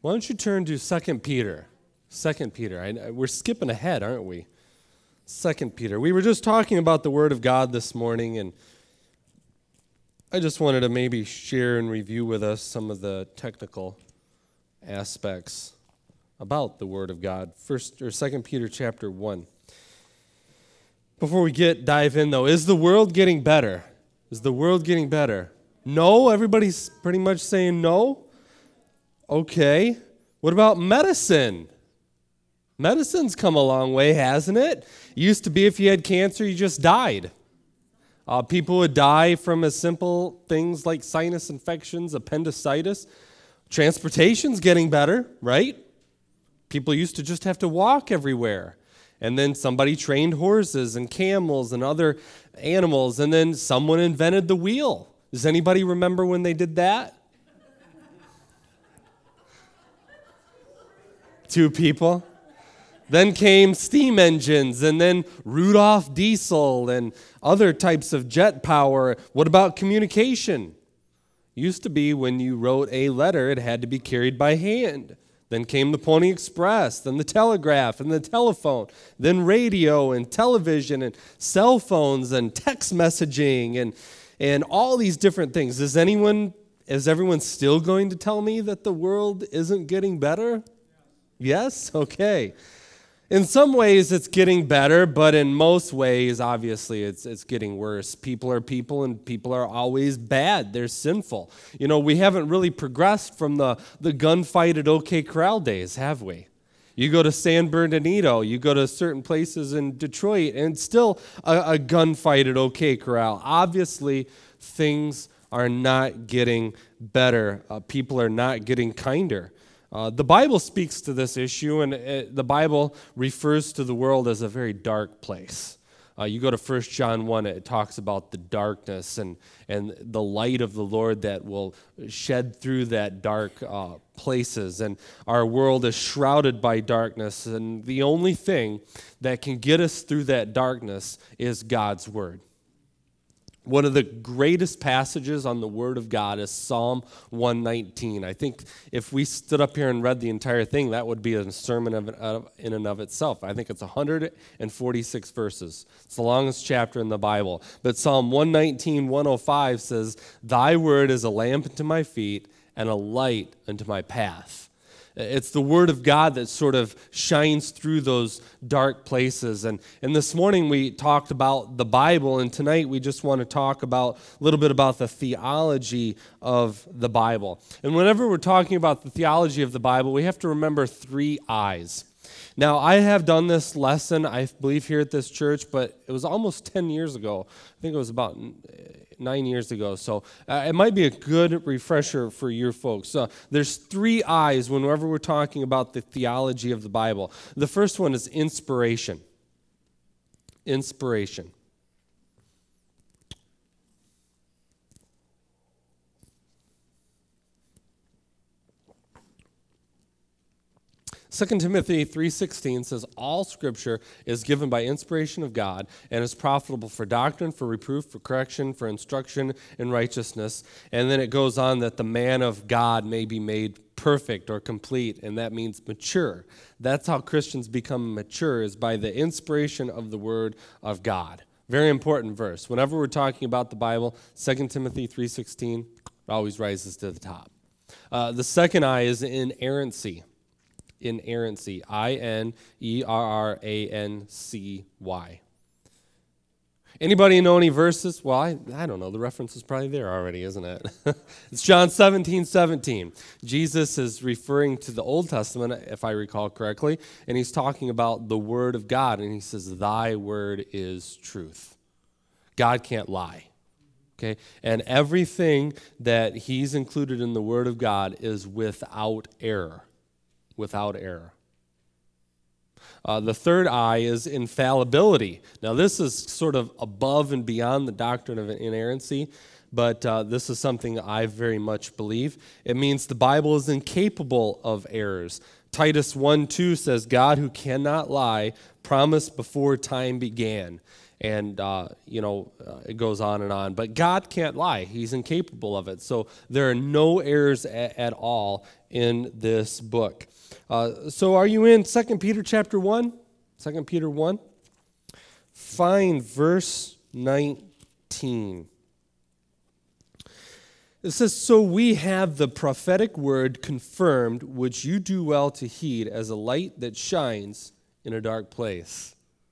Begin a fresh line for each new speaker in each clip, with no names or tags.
Why don't you turn to 2 Peter? 2 Peter. We're skipping ahead, aren't we? 2 Peter. We were just talking about the Word of God this morning, and I just wanted to maybe share and review with us some of the technical aspects about the Word of God. 2 Peter chapter 1. Before we dive in, though, is the world getting better? Is the world getting better? No? Everybody's pretty much saying no? Okay. What about medicine? Medicine's come a long way, hasn't it? It used to be if you had cancer, you just died. People would die from as simple things like sinus infections, appendicitis. Transportation's getting better, right? People used to just have to walk everywhere. And then somebody trained horses and camels and other animals, and then someone invented the wheel. Does anybody remember when they did that? 2 people. Then came steam engines, and then Rudolph diesel and other types of jet power. What about communication? Used to be when you wrote a letter, it had to be carried by hand. Then came the Pony Express, then the telegraph and the telephone, then radio and television and cell phones and text messaging and all these different things. Is everyone still going to tell me that the world isn't getting better? Yes? Okay. In some ways, it's getting better, but in most ways, obviously, it's getting worse. People are people, and people are always bad. They're sinful. You know, we haven't really progressed from the gunfight at OK Corral days, have we? You go to San Bernardino, you go to certain places in Detroit, and it's still a gunfight at OK Corral. Obviously, things are not getting better. People are not getting kinder. The Bible speaks to this issue, and the Bible refers to the world as a very dark place. You go to 1 John 1, it talks about the darkness and the light of the Lord that will shed through that dark places. And our world is shrouded by darkness, and the only thing that can get us through that darkness is God's Word. One of the greatest passages on the Word of God is Psalm 119. I think if we stood up here and read the entire thing, that would be a sermon in and of itself. I think it's 146 verses. It's the longest chapter in the Bible. But Psalm 119, 105 says, "Thy word is a lamp unto my feet and a light unto my path." It's the Word of God that sort of shines through those dark places. And this morning we talked about the Bible, and tonight we just want to talk about a little bit about the theology of the Bible. And whenever we're talking about the theology of the Bible, we have to remember 3 I's. Now, I have done this lesson, I believe, here at this church, but it was almost 10 years ago. I think it was about 9 years ago. So it might be a good refresher for your folks. There's 3 I's whenever we're talking about the theology of the Bible. The first one is inspiration. Inspiration. 2 Timothy 3:16 says, "All Scripture is given by inspiration of God and is profitable for doctrine, for reproof, for correction, for instruction in righteousness." And then it goes on that the man of God may be made perfect or complete, and that means mature. That's how Christians become mature, is by the inspiration of the Word of God. Very important verse. Whenever we're talking about the Bible, 2 Timothy 3:16 always rises to the top. The second I is inerrancy. Inerrancy. I-N-E-R-R-A-N-C-Y. Anybody know any verses? Well, I don't know. The reference is probably there already, isn't it? It's John 17:17. Jesus is referring to the Old Testament, if I recall correctly, and he's talking about the Word of God, and he says, "Thy word is truth." God can't lie. Okay? And everything that he's included in the Word of God is without error. Without error. The third I is infallibility. Now, this is sort of above and beyond the doctrine of inerrancy, but this is something I very much believe. It means the Bible is incapable of errors. Titus 1:2 says, "God who cannot lie promised before time began." And, it goes on and on. But God can't lie. He's incapable of it. So there are no errors at all in this book. So are you in 2 Peter chapter 1? 2 Peter 1? Find verse 19. It says, "So we have the prophetic word confirmed, which you do well to heed as a light that shines in a dark place."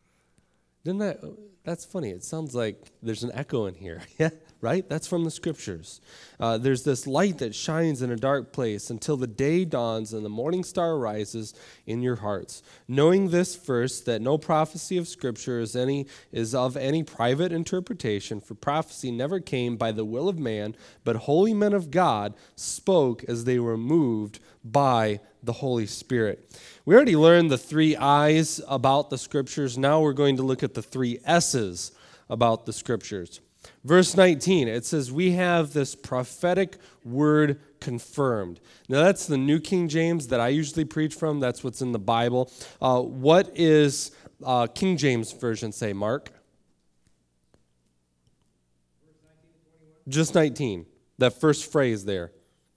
That's funny. It sounds like there's an echo in here. Yeah, right? That's from the scriptures. There's this light that shines in a dark place until the day dawns and the morning star rises in your hearts. Knowing this first, that no prophecy of scripture is of any private interpretation, for prophecy never came by the will of man, but holy men of God spoke as they were moved by the Holy Spirit. We already learned the 3 I's about the scriptures. Now we're going to look at the 3 S's about the scriptures. Verse 19, it says, "We have this prophetic word confirmed." Now that's the New King James that I usually preach from. That's what's in the Bible. What is King James Version say, Mark? Just 19, that first phrase there.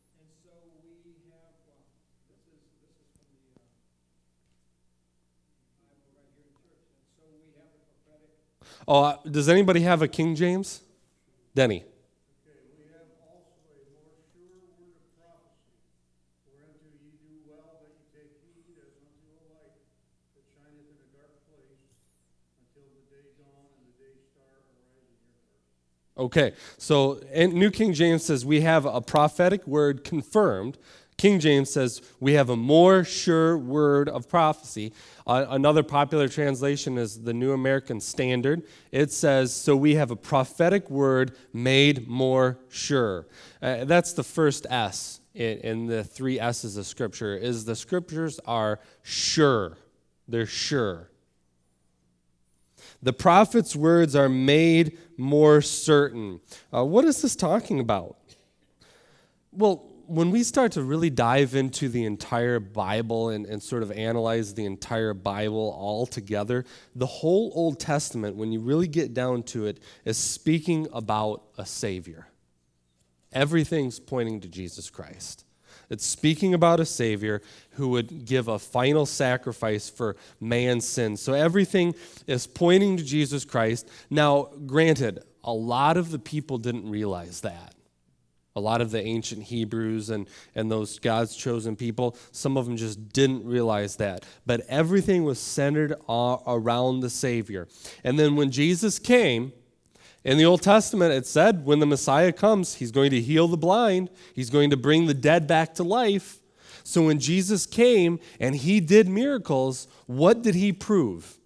Oh, does anybody have a King James? Denny.
Okay, we have also a more sure word of prophecy, whereunto ye do well that ye take heed as unto a light that shineth in a dark place until the day dawn and the day star arise in your hearts.
Okay, so New King James says we have a prophetic word confirmed. King James says we have a more sure word of prophecy. Another popular translation is the New American Standard. It says, so we have a prophetic word made more sure. That's the first S in the 3 S's of Scripture, is the Scriptures are sure. They're sure. The prophet's words are made more certain. What is this talking about? Well, when we start to really dive into the entire Bible and sort of analyze the entire Bible all together, the whole Old Testament, when you really get down to it, is speaking about a Savior. Everything's pointing to Jesus Christ. It's speaking about a Savior who would give a final sacrifice for man's sins. So everything is pointing to Jesus Christ. Now, granted, a lot of the people didn't realize that. A lot of the ancient Hebrews and those God's chosen people, some of them just didn't realize that. But everything was centered around the Savior. And then when Jesus came, in the Old Testament, it said when the Messiah comes, he's going to heal the blind. He's going to bring the dead back to life. So when Jesus came and he did miracles, what did he prove?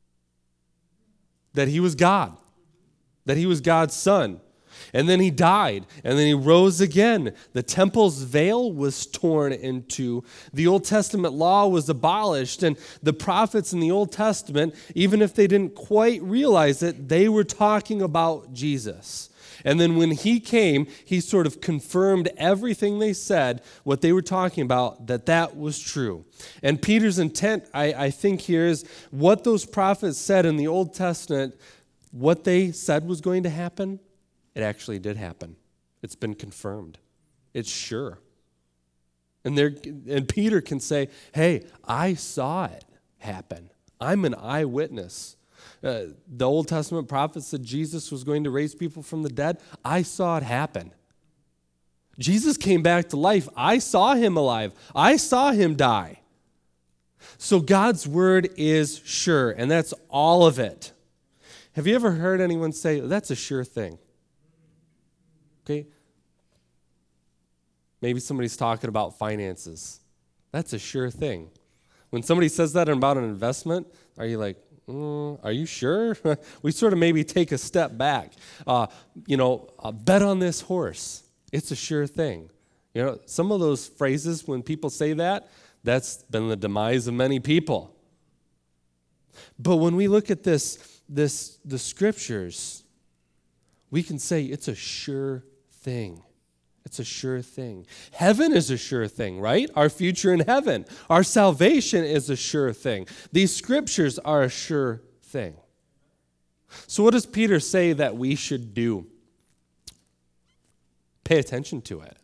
That he was God. That he was God's son. And then he died, and then he rose again. The temple's veil was torn in two. The Old Testament law was abolished, and the prophets in the Old Testament, even if they didn't quite realize it, they were talking about Jesus. And then when he came, he sort of confirmed everything they said, what they were talking about, that was true. And Peter's intent, I think here, is what those prophets said in the Old Testament, what they said was going to happen, it actually did happen. It's been confirmed. It's sure. And Peter can say, hey, I saw it happen. I'm an eyewitness. The Old Testament prophets said Jesus was going to raise people from the dead. I saw it happen. Jesus came back to life. I saw him alive. I saw him die. So God's word is sure, and that's all of it. Have you ever heard anyone say, that's a sure thing? Okay? Maybe somebody's talking about finances. That's a sure thing. When somebody says that about an investment, are you like, are you sure? We sort of maybe take a step back. Bet on this horse. It's a sure thing. You know, some of those phrases, when people say that, that's been the demise of many people. But when we look at the scriptures, we can say it's a sure thing. It's a sure thing. Heaven is a sure thing, right? Our future in heaven. Our salvation is a sure thing. These scriptures are a sure thing. So what does Peter say that we should do? Pay attention to it.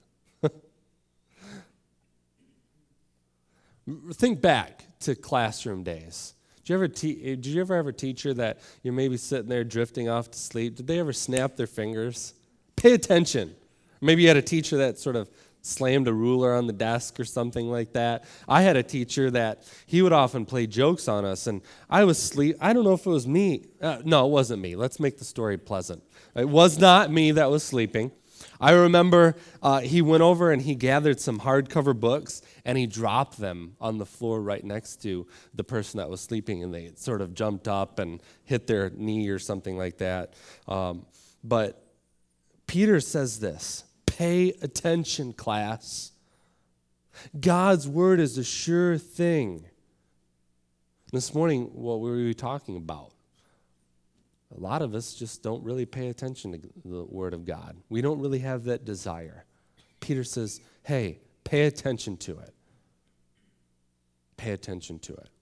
Think back to classroom days. Did you ever have a teacher that you're maybe sitting there drifting off to sleep? Did they ever snap their fingers? Pay attention. Maybe you had a teacher that sort of slammed a ruler on the desk or something like that. I had a teacher that he would often play jokes on us, and I was asleep. I don't know if it was me. No, it wasn't me. Let's make the story pleasant. It was not me that was sleeping. I remember he went over and he gathered some hardcover books and he dropped them on the floor right next to the person that was sleeping, and they sort of jumped up and hit their knee or something like that. But Peter says this, pay attention, class. God's word is a sure thing. This morning, what were we talking about? A lot of us just don't really pay attention to the Word of God. We don't really have that desire. Peter says, hey, pay attention to it. Pay attention to it.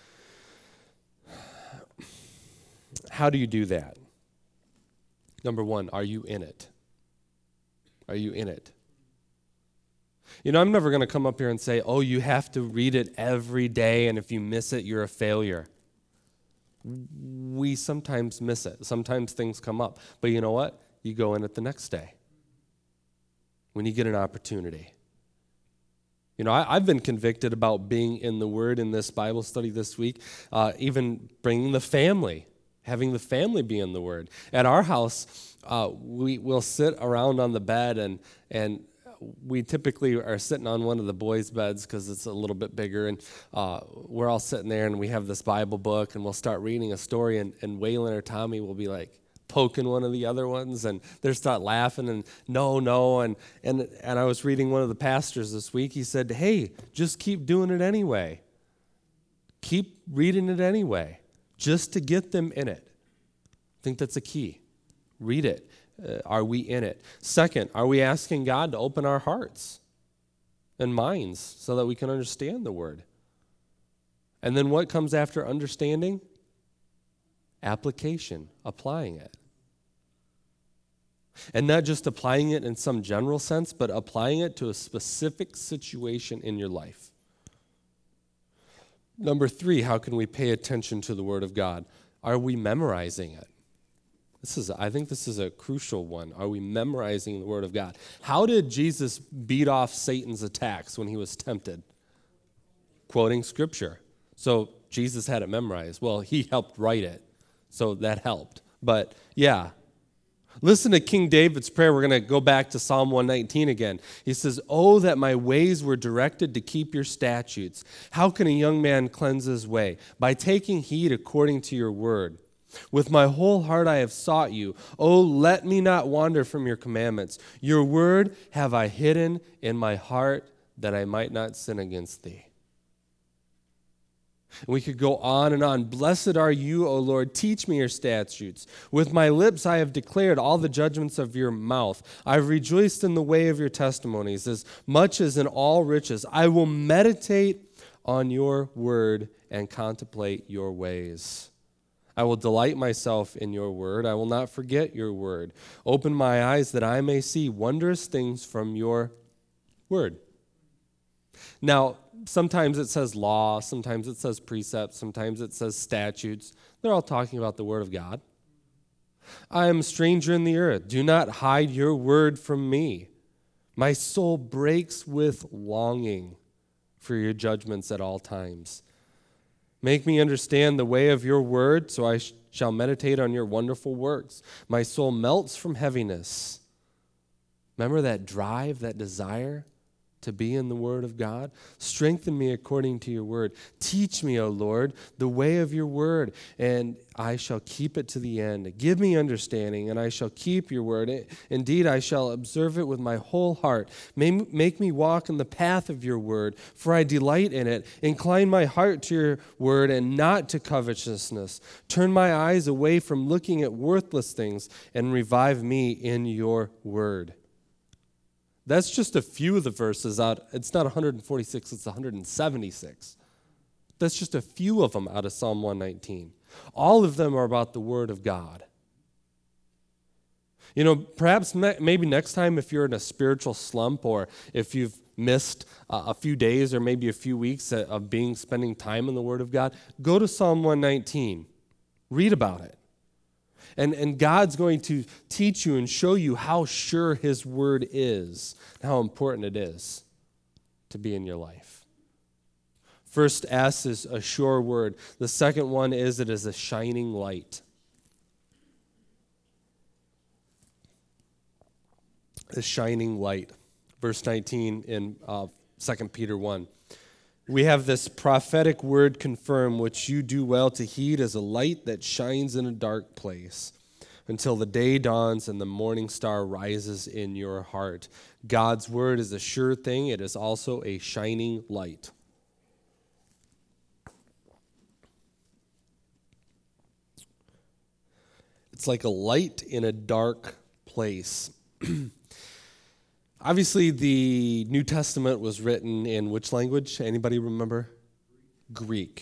How do you do that? Number one, are you in it? Are you in it? You know, I'm never going to come up here and say, oh, you have to read it every day, and if you miss it, you're a failure. We sometimes miss it. Sometimes things come up. But you know what? You go in it the next day when you get an opportunity. You know, I've been convicted about being in the Word in this Bible study this week, even bringing the family, having the family be in the Word. At our house, we will sit around on the bed, and we typically are sitting on one of the boys' beds because it's a little bit bigger, and we're all sitting there, and we have this Bible book, and we'll start reading a story, and Waylon or Tommy will be like poking one of the other ones, and they'll start laughing, and no, and I was reading one of the pastors this week. He said, hey, just keep doing it anyway. Keep reading it anyway, just to get them in it. I think that's a key. Read it. Are we in it? Second, are we asking God to open our hearts and minds so that we can understand the Word? And then what comes after understanding? Application, applying it. And not just applying it in some general sense, but applying it to a specific situation in your life. Number three, how can we pay attention to the Word of God? Are we memorizing it? I think this is a crucial one. Are we memorizing the Word of God? How did Jesus beat off Satan's attacks when he was tempted? Quoting Scripture. So Jesus had it memorized. Well, he helped write it, so that helped. But yeah, listen to King David's prayer. We're going to go back to Psalm 119 again. He says, oh, that my ways were directed to keep your statutes. How can a young man cleanse his way? By taking heed according to your word. With my whole heart I have sought you. Oh, let me not wander from your commandments. Your word have I hidden in my heart that I might not sin against thee. And we could go on and on. Blessed are you, O Lord. Teach me your statutes. With my lips I have declared all the judgments of your mouth. I've rejoiced in the way of your testimonies as much as in all riches. I will meditate on your word and contemplate your ways. I will delight myself in your word. I will not forget your word. Open my eyes that I may see wondrous things from your word. Now, sometimes it says law, sometimes it says precepts, sometimes it says statutes. They're all talking about the word of God. I am a stranger in the earth. Do not hide your word from me. My soul breaks with longing for your judgments at all times. Make me understand the way of your word, so I shall meditate on your wonderful works. My soul melts from heaviness. Remember that drive, that desire to be in the word of God? Strengthen me according to your word. Teach me, O Lord, the way of your word, and I shall keep it to the end. Give me understanding, and I shall keep your word. Indeed, I shall observe it with my whole heart. Make me walk in the path of your word, for I delight in it. Incline my heart to your word and not to covetousness. Turn my eyes away from looking at worthless things and revive me in your word. That's just a few of the verses out. It's not 146, it's 176. That's just a few of them out of Psalm 119. All of them are about the Word of God. You know, perhaps maybe next time if you're in a spiritual slump or if you've missed a few days or maybe a few weeks of spending time in the Word of God, go to Psalm 119. Read about it. And God's going to teach you and show you how sure His Word is, how important it is to be in your life. First S is a sure word. The second one is it is a shining light. A shining light. Verse 19 in 2 Peter 1. We have this prophetic word confirmed, which you do well to heed as a light that shines in a dark place until the day dawns and the morning star rises in your heart. God's word is a sure thing. It is also a shining light. It's like a light in a dark place. Obviously, the New Testament was written in which language? Anybody remember? Greek.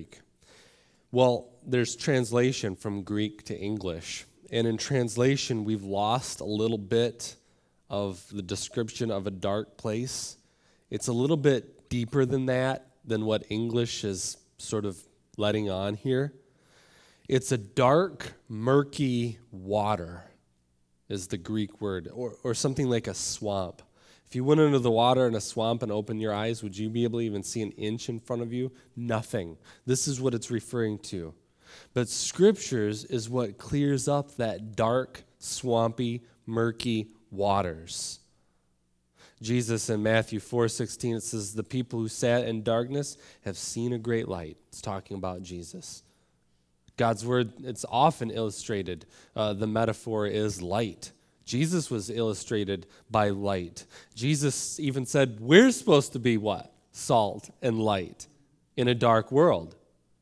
Well, there's translation from Greek to English. And in translation, we've lost a little bit of the description of a dark place. It's a little bit deeper than that, than what English is sort of letting on here. It's a dark, murky water is the Greek word, or something like a swamp. If you went into the water in a swamp and opened your eyes, would you be able to even see an inch in front of you? Nothing. This is what it's referring to. But Scriptures is what clears up that dark, swampy, murky waters. Jesus in Matthew 4:16, it says, the people who sat in darkness have seen a great light. It's talking about Jesus. God's word, it's often illustrated. The metaphor is light. Jesus was illustrated by light. Jesus even said, we're supposed to be what? Salt and light in a dark world.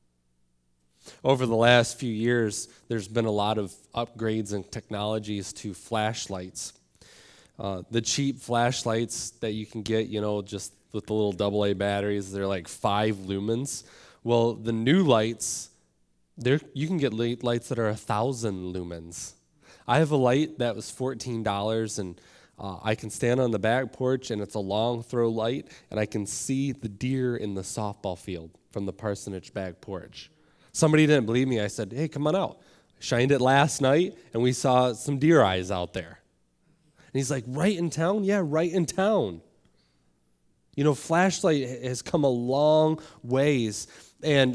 Over the last few years, there's been a lot of upgrades and technologies to flashlights. The cheap flashlights that you can get, just with the little AA batteries, they're like 5 lumens. Well, the new lights, you can get lights that are 1,000 lumens. I have a light that was $14, and I can stand on the back porch, and it's a long throw light, and I can see the deer in the softball field from the parsonage back porch. Somebody didn't believe me. I said, hey, come on out. I shined it last night, and we saw some deer eyes out there. And he's like, right in town? Yeah, right in town. Flashlight has come a long ways, and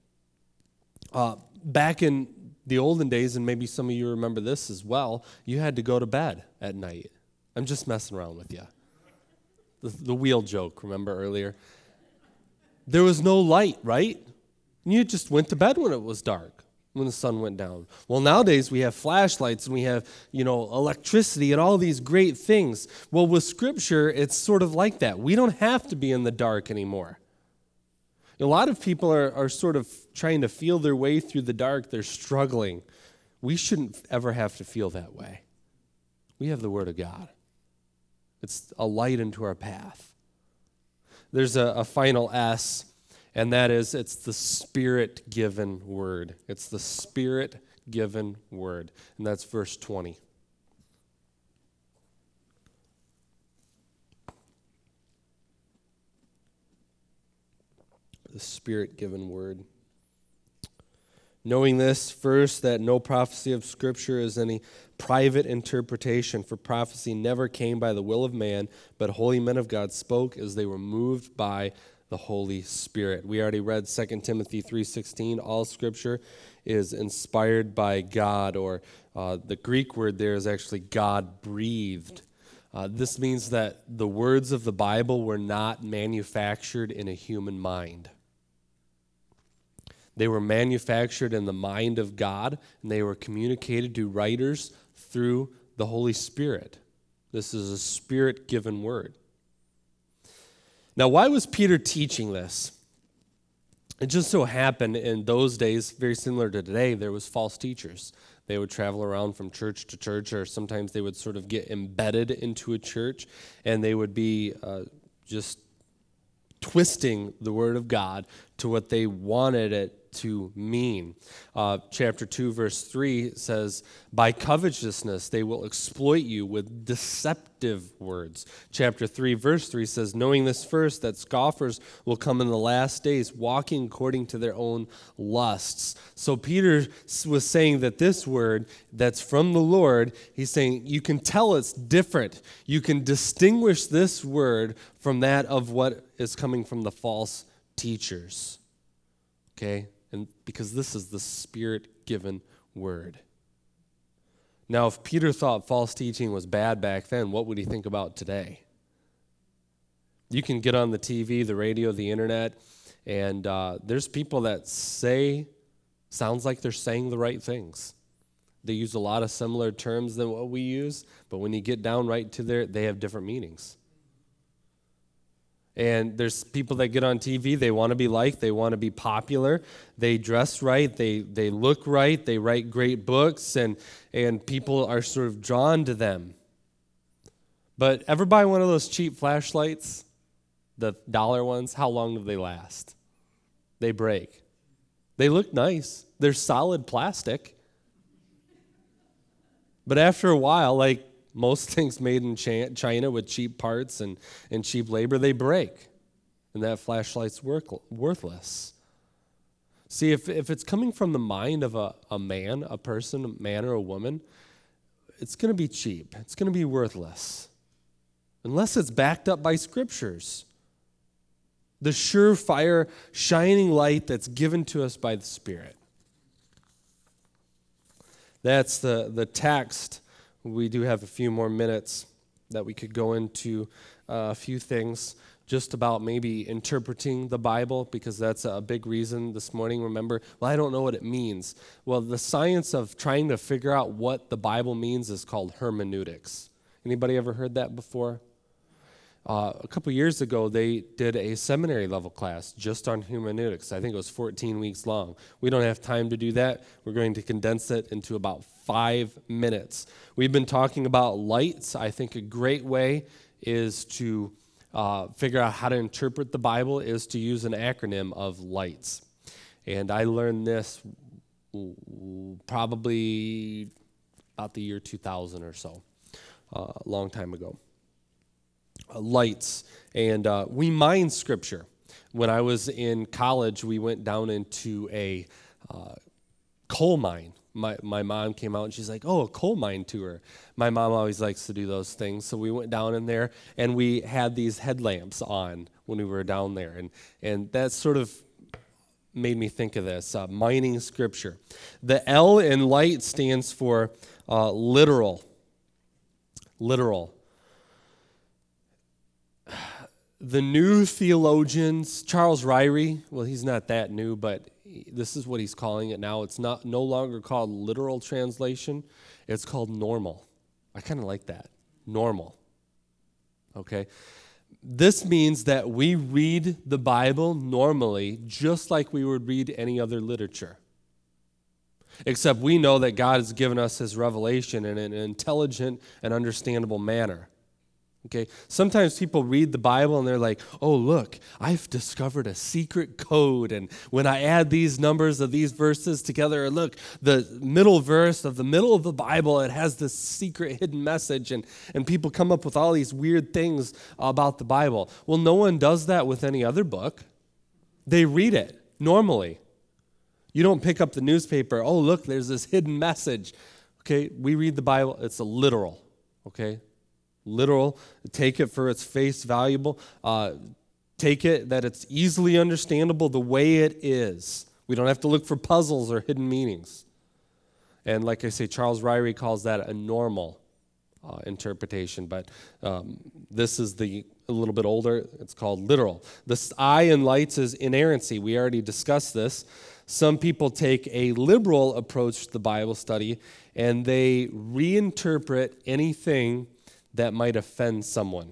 back in the olden days, and maybe some of you remember this as well, you had to go to bed at night. I'm just messing around with you. The wheel joke, remember earlier? There was no light, right? You just went to bed when it was dark, when the sun went down. Well, nowadays we have flashlights and we have, electricity and all these great things. Well, with Scripture, it's sort of like that. We don't have to be in the dark anymore. A lot of people are sort of trying to feel their way through the dark. They're struggling. We shouldn't ever have to feel that way. We have the Word of God. It's a light into our path. There's a final S, and that is it's the Spirit-given Word. It's the Spirit-given Word, and that's verse 20. The Spirit-given Word. Knowing this, first, that no prophecy of Scripture is any private interpretation, for prophecy never came by the will of man, but holy men of God spoke as they were moved by the Holy Spirit. We already read 2 Timothy 3:16. All Scripture is inspired by God, or the Greek word there is actually God-breathed. This means that the words of the Bible were not manufactured in a human mind. They were manufactured in the mind of God, and they were communicated to writers through the Holy Spirit. This is a Spirit-given word. Now, why was Peter teaching this? It just so happened in those days, very similar to today, there was false teachers. They would travel around from church to church, or sometimes they would sort of get embedded into a church, and they would be just twisting the word of God to what they wanted it to mean. Chapter 2, verse 3 says, by covetousness they will exploit you with deceptive words. Chapter 3, verse 3 says, knowing this first, that scoffers will come in the last days, walking according to their own lusts. So Peter was saying that this word that's from the Lord, he's saying you can tell it's different. You can distinguish this word from that of what is coming from the false teachers. Okay? And because this is the Spirit-given word. Now, if Peter thought false teaching was bad back then, what would he think about today? You can get on the TV, the radio, the internet, and there's people that sounds like they're saying the right things. They use a lot of similar terms than what we use, but when you get down right to they have different meanings. And there's people that get on TV, they want to be liked, they want to be popular, they dress right, they look right, they write great books, and people are sort of drawn to them. But ever buy one of those cheap flashlights, the dollar ones? How long do they last? They break. They look nice. They're solid plastic. But after a while, like most things made in China with cheap parts and cheap labor, they break. And that flashlight's worthless. See, if it's coming from the mind of a man or a woman, it's going to be cheap. It's going to be worthless. Unless it's backed up by scriptures. The surefire, shining light that's given to us by the Spirit. That's the text. We do have a few more minutes that we could go into a few things just about maybe interpreting the Bible, because that's a big reason this morning. Remember, well, I don't know what it means. Well, the science of trying to figure out what the Bible means is called hermeneutics. Anybody ever heard that before? A couple years ago, they did a seminary level class just on hermeneutics. I think it was 14 weeks long. We don't have time to do that. We're going to condense it into about 5 minutes. We've been talking about lights. I think a great way is to figure out how to interpret the Bible is to use an acronym of lights. And I learned this probably about the year 2000 or so, a long time ago. Lights, and we mine Scripture. When I was in college, we went down into a coal mine. My mom came out and she's like, oh, a coal mine tour. My mom always likes to do those things. So we went down in there and we had these headlamps on when we were down there. And that sort of made me think of this, mining Scripture. The L in light stands for literal. Literal. The new theologians, Charles Ryrie, well, he's not that new, but this is what he's calling it now. It's no longer called literal translation. It's called normal. I kind of like that. Normal. Okay? This means that we read the Bible normally just like we would read any other literature. Except we know that God has given us his revelation in an intelligent and understandable manner. Okay, sometimes people read the Bible and they're like, oh, look, I've discovered a secret code. And when I add these numbers of these verses together, look, the middle verse of the middle of the Bible, it has this secret hidden message. And people come up with all these weird things about the Bible. Well, no one does that with any other book. They read it normally. You don't pick up the newspaper, oh, look, there's this hidden message. Okay, we read the Bible, it's a literal, okay? Literal, take it for its face valuable. Take it that it's easily understandable the way it is. We don't have to look for puzzles or hidden meanings. And like I say, Charles Ryrie calls that a normal interpretation, but this is a little bit older. It's called literal. The I in lights is inerrancy. We already discussed this. Some people take a liberal approach to the Bible study, and they reinterpret anything that might offend someone.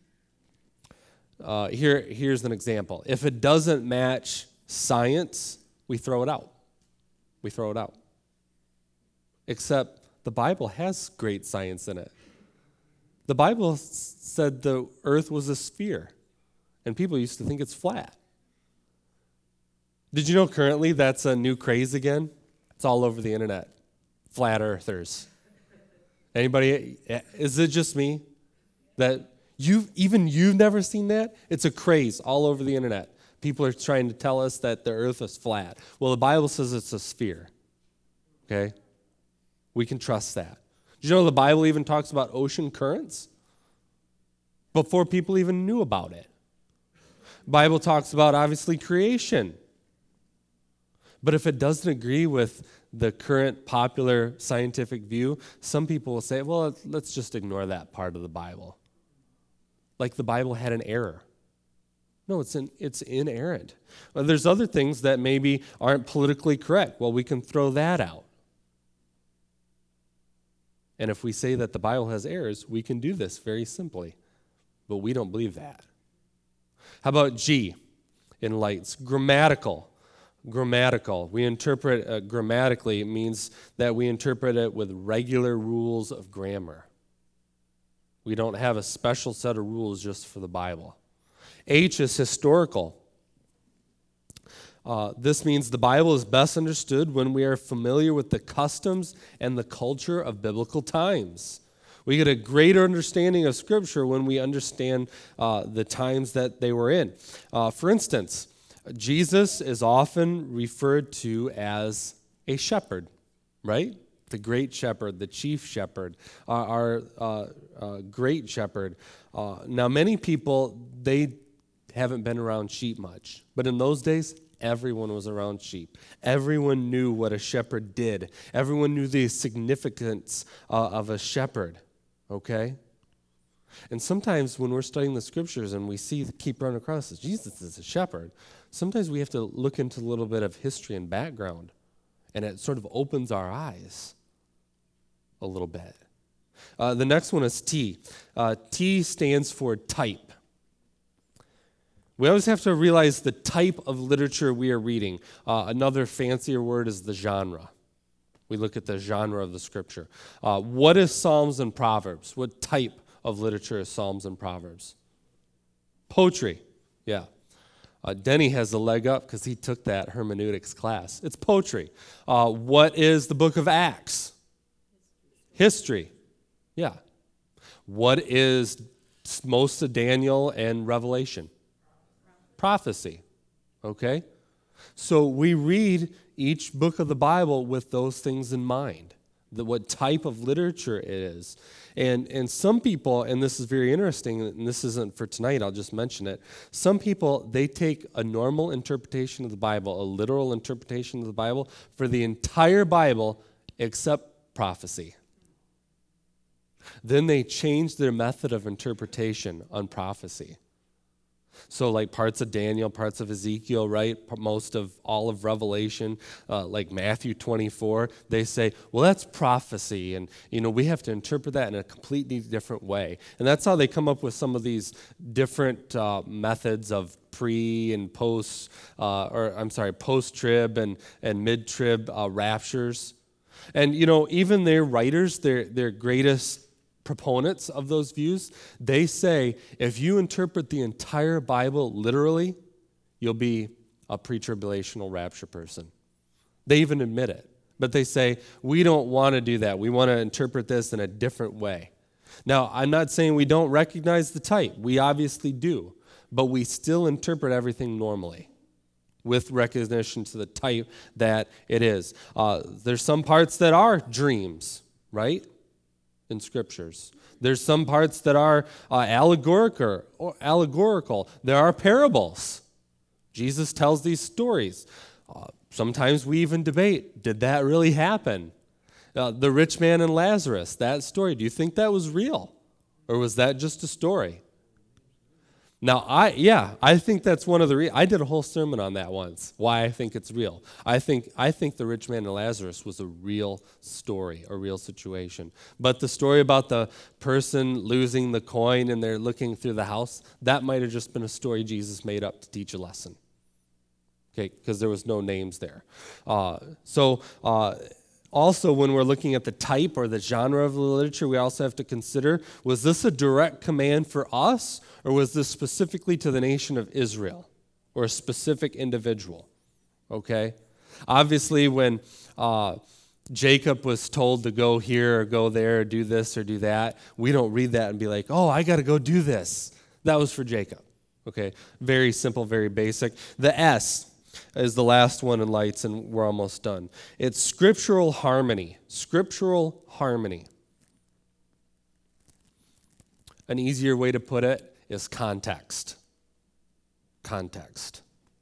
Here's an example. If it doesn't match science, we throw it out. We throw it out. Except the Bible has great science in it. The Bible said the earth was a sphere. and people used to think it's flat. Did you know currently that's a new craze again? It's all over the internet. Flat earthers. Anybody, is it just me that you've never seen that? It's a craze all over the internet. People are trying to tell us that the earth is flat. Well, the Bible says it's a sphere. Okay? We can trust that. Did you know the Bible even talks about ocean currents? Before people even knew about it. The Bible talks about, obviously, creation. But if it doesn't agree with the current popular scientific view, some people will say, well, let's just ignore that part of the Bible. Like the Bible had an error. No, it's inerrant. Well, there's other things that maybe aren't politically correct. Well, we can throw that out. And if we say that the Bible has errors, we can do this very simply. But we don't believe that. How about G in lights? Grammatical. Grammatical. We interpret grammatically. It means that we interpret it with regular rules of grammar. We don't have a special set of rules just for the Bible. H is historical. This means the Bible is best understood when we are familiar with the customs and the culture of biblical times. We get a greater understanding of Scripture when we understand the times that they were in. For instance, Jesus is often referred to as a shepherd, right? The great shepherd, the chief shepherd, our great shepherd. Now, many people, they haven't been around sheep much. But in those days, everyone was around sheep. Everyone knew what a shepherd did. Everyone knew the significance of a shepherd, okay? And sometimes when we're studying the Scriptures and we keep running across this, Jesus is a shepherd, sometimes we have to look into a little bit of history and background, and it sort of opens our eyes a little bit. The next one is T. T stands for type. We always have to realize the type of literature we are reading. Another fancier word is the genre. We look at the genre of the Scripture. What is Psalms and Proverbs? What type of literature is Psalms and Proverbs? Poetry, yeah. Denny has a leg up because he took that hermeneutics class. It's poetry. What is the book of Acts? History, yeah. What is most of Daniel and Revelation? Prophecy, okay? So we read each book of the Bible with those things in mind, what type of literature it is. And some people, and this is very interesting, and this isn't for tonight, I'll just mention it. Some people, they take a normal interpretation of the Bible, a literal interpretation of the Bible, for the entire Bible except prophecy. Then they change their method of interpretation on prophecy. So like parts of Daniel, parts of Ezekiel, right? Most of all of Revelation, like Matthew 24, they say, well, that's prophecy. And, we have to interpret that in a completely different way. And that's how they come up with some of these different methods of pre and post, post-trib and mid-trib raptures. And, even their writers, their greatest proponents of those views, they say if you interpret the entire Bible literally, you'll be a pre-tribulational rapture person. They even admit it. But they say, we don't want to do that. We want to interpret this in a different way. Now, I'm not saying we don't recognize the type. We obviously do. But we still interpret everything normally with recognition to the type that it is. There's some parts that are dreams, right? In Scriptures. There's some parts that are allegorical. There are parables. Jesus tells these stories. Sometimes we even debate, did that really happen? The rich man and Lazarus, that story, do you think that was real? Or was that just a story? Now, I think that's one of the I did a whole sermon on that once, why I think it's real. I think the rich man and Lazarus was a real story, a real situation. But the story about the person losing the coin and they're looking through the house, that might have just been a story Jesus made up to teach a lesson. Okay, because there was no names there. Also, when we're looking at the type or the genre of the literature, we also have to consider, was this a direct command for us, or was this specifically to the nation of Israel, or a specific individual? Okay? Obviously, when Jacob was told to go here or go there or do this or do that, we don't read that and be like, oh, I got to go do this. That was for Jacob. Okay? Very simple, very basic. The S is the last one in lights, and we're almost done. It's scriptural harmony. Scriptural harmony. An easier way to put it is context. Context.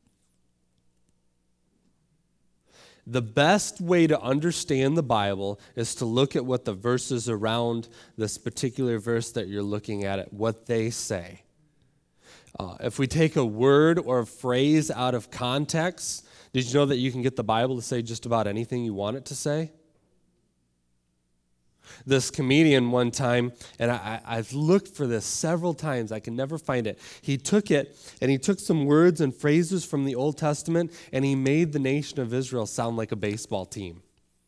The best way to understand the Bible is to look at what the verses around this particular verse that you're looking at, what they say. If we take a word or a phrase out of context, did you know that you can get the Bible to say just about anything you want it to say? This comedian one time, and I've looked for this several times, I can never find it. He took it, and he took some words and phrases from the Old Testament, and he made the nation of Israel sound like a baseball team.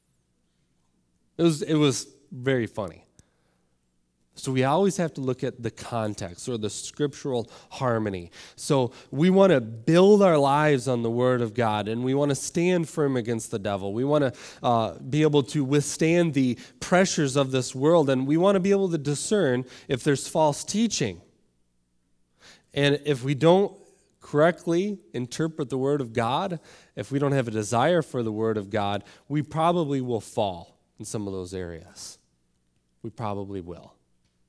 It was very funny. So we always have to look at the context or the scriptural harmony. So we want to build our lives on the Word of God, and we want to stand firm against the devil. We want to be able to withstand the pressures of this world, and we want to be able to discern if there's false teaching. And if we don't correctly interpret the Word of God, if we don't have a desire for the Word of God, we probably will fall in some of those areas. We probably will.